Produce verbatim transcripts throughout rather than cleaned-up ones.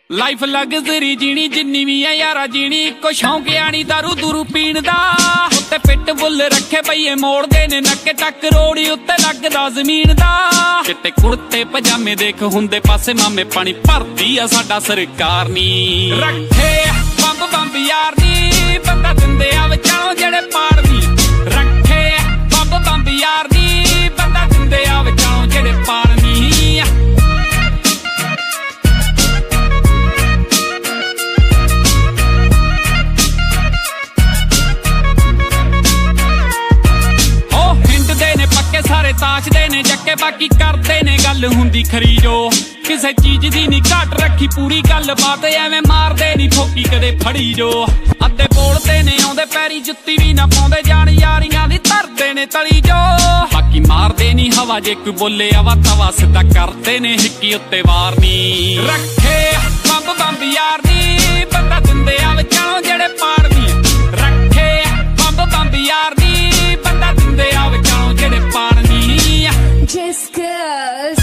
Life luxury ਜੀਣੀ ਜਿੰਨੀ ਵੀ ਆ ਯਾਰਾ ਜੀਣੀ ਇੱਕੋ ਸ਼ੌਂਕ ਆਣੀ ਦਾਰੂ ਦੂਰੂ ਪੀਣ ਦਾ। ਉੱਤੇ ਪਿੱਟ ਬੁੱਲ ਰੱਖੇ ਪਈਏ ਮੋੜਦੇ ਨੇ ਨੱਕੇ ਟੱਕ ਰੋੜੀ ਉੱਤੇ ਲੱਗਦਾ ਜ਼ਮੀਨ ਦਾ। ਚਿੱਟੇ ਕੁੜਤੇ ਪਜਾਮੇ ਦੇਖ ਹੁੰਦੇ ਪਾਸੇ ਮਾਮੇ ਪਾਣੀ ਭਰਦੀ ਆ ਸਾਡਾ ਸਰਕਾਰ ਨੀ ਰੱਖੇ ਬੰਬ ਬੰਬ ਯਾਰ ਨੀ ਬੰਦਾ ਦਿੰਦੇ ਆ ਵਿਚਾਲੋਂ ਜਿਹੜੇ ਪਾੜਨੀ ਰੱਖੇ ਬੰਬ ਬੰਬ ਯਾਰ ਨੀ ਬੰਦਾ ਦਿੰਦੇ ਆ ਵਿਚਾਲੋਂ ਜਿਹੜੇ ਪਾੜਨੀ। ਸਾਰੇ ਤਾਸ਼ਦੇ ਨੇ ਜੱਕੇ ਬਾਕੀ ਕਰਦੇ ਨੇ ਗੱਲ ਹੁੰਦੀ ਖਰੀ ਜੋ ਕਿਸੇ ਚੀਜ਼ ਦੀ ਨੀ ਘਾਟ ਰੱਖੀ ਪੂਰੀ ਗੱਲ ਬਾਤ ਐਵੇਂ ਮਾਰਦੇ ਨੀ ਠੋਕੀ ਕਦੇ ਫੜੀ ਜੋ। ਅੱਧੇ ਬੋਲਦੇ ਨੇ ਆਉਂਦੇ ਪੈਰੀ ਜੁੱਤੀ ਵੀ ਨਾ ਪਾਉਂਦੇ ਜਾਣ ਯਾਰੀਆਂ ਦੀ ਧਰਦੇ ਨੇ ਤਲੀ ਜੋ। ਬਾਕੀ ਮਾਰਦੇ ਨੀ ਹਵਾ ਜੇ ਕੋਈ ਬੋਲੇ ਆਵਾ ਤਵਾ ਸਿੱਧਾ ਕਰਦੇ ਨੇ ਹਿੱਕੀ ਉੱਤੇ ਵਾਰ ਨੀ ਰੱਖੇ ਬੰਬ ਬੰਬ ਯਾਰ ਨੀ ਬੰਦਾ ਦਿੰਦੇ ਆ ਵਿਚਾਲੋਂ ਜਿਹੜੇ ਪਾੜਨੀ ਰੱਖੇ ਬੰਬ ਬੰਬ ਯਾਰ ਨੀ ਬੰਦਾ ਦਿੰਦੇ ਆ ਵਿਚਾਲੋਂ ਜਿਹੜੇ ਪਾੜਨੀ। Just cause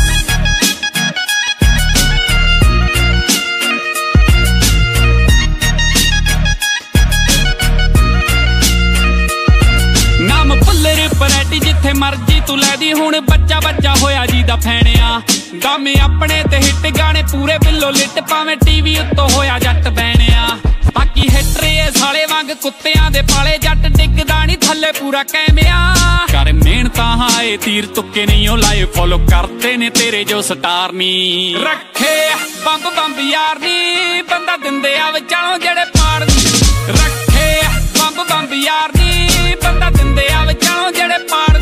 ਨਾਮ ਭੁੱਲਰ ਪਰੈਟੀ ਜਿੱਥੇ ਮਰਜੀ ਤੂੰ ਲੈਦੀ ਹੁਣ ਬੱਚਾ ਬੱਚਾ ਹੋਇਆ ਜੀ ਦਾ ਫੈਣਿਆ ਗਾਮੇ ਆਪਣੇ ਤੇ ਹਿੱਟ ਗਾਣੇ ਪੂਰੇ ਬਿੱਲੋ ਲਿਟ ਭਾਵੇਂ ਟੀਵੀ ਉੱਤੋਂ ਹੋਇਆ ਜੱਟ ਬੈਣਿਆ। ਬਾਕੀ ਹਿੱਟ ਰੇ ਸਾਲੇ ਵਾਂਗ ਕੁੱਤਿਆਂ ਦੇ ਪਾਲੇ ਜੱਟ ਡਿੱਗਦਾ ਨੀ ਥੱਲੇ ਪੂਰਾ ਕੈਮਿਆ ਕਰ ਮਿਹਨਤਾਂ ਹਾਏ ਤੀਰ ਤੁੱਕੇ ਨਹੀਂ ਉਹ ਲਾਏ ਫੋਲੋ ਕਰਦੇ ਨੇ ਤੇਰੇ ਜੋ ਸਟਾਰ ਨੀ ਰੱਖੇ ਬੰਬ ਬੰਬ ਯਾਰ ਨੀ ਬੰਦਾ ਦਿੰਦੇ ਆ ਵਿਚਾਲੋਂ ਜਿਹੜੇ ਪਾੜਨੀ ਰੱਖੇ ਬੰਬ ਬੰਬ ਯਾਰ ਨੀ ਬੰਦਾ ਦਿੰਦੇ ਆ ਵਿਚਾਲੋਂ ਜਿਹੜੇ ਪਾੜ